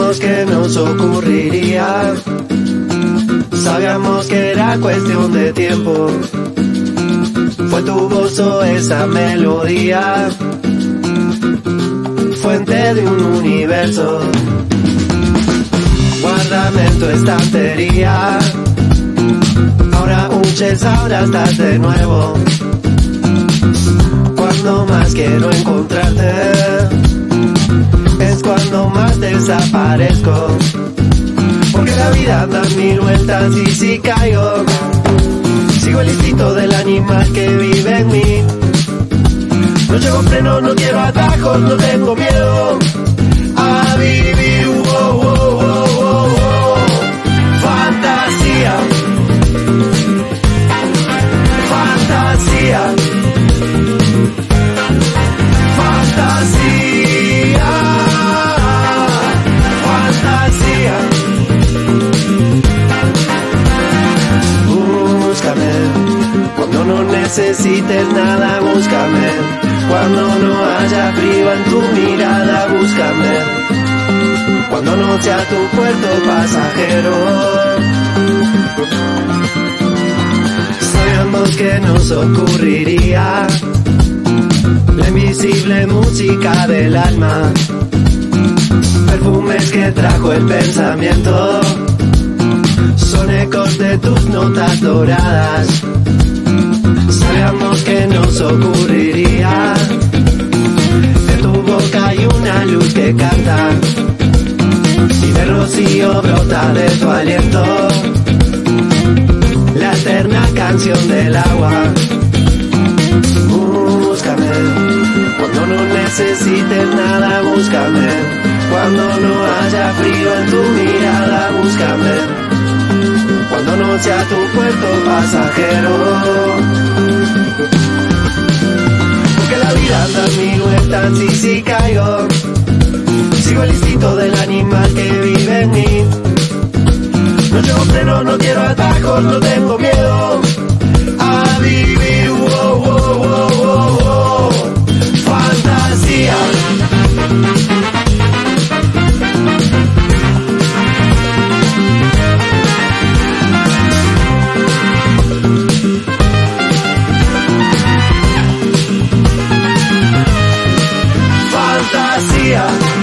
Sabíamos que nos ocurriría, sabíamos que era cuestión de tiempo. Fue tu voz o esa melodía, fuente de un universo. Guárdame en tu estantería, ahora huyes, ahora estás de nuevo. Cuando más quiero encontrarte, es cuando más desaparezco. Porque la vida da mil vueltas y si caigo, sigo el instinto del animal que vive en mí. No llevo freno, no quiero atajos, no tengo miedo a vivir. Wow, wow, wow, wow, wow. Fantasía, fantasía, fantasía, fantasía. Búscame cuando no necesites nada, búscame cuando no haya frío en tu mirada, búscame cuando no sea tu puerto pasajero. Sabíamos que nos ocurriría, la invisible música del alma, perfumes que trajo el pensamiento, son ecos de tus notas doradas. Sabíamos que nos ocurriría, de tu boca hay una luz que canta, y de rocío brota de tu aliento, la eterna canción del agua. Búscame cuando no necesites nada, búscame cuando no haya frío en tu mirada, búscame cuando no sea tu puerto pasajero. Porque la vida da mil vueltas y si caigo, sigo el instinto del animal que vive en mí. No llevo freno, no quiero atajos, no tengo miedo a vivir. Wow, wow, wow, wow, wow. Fantasía, fantasía.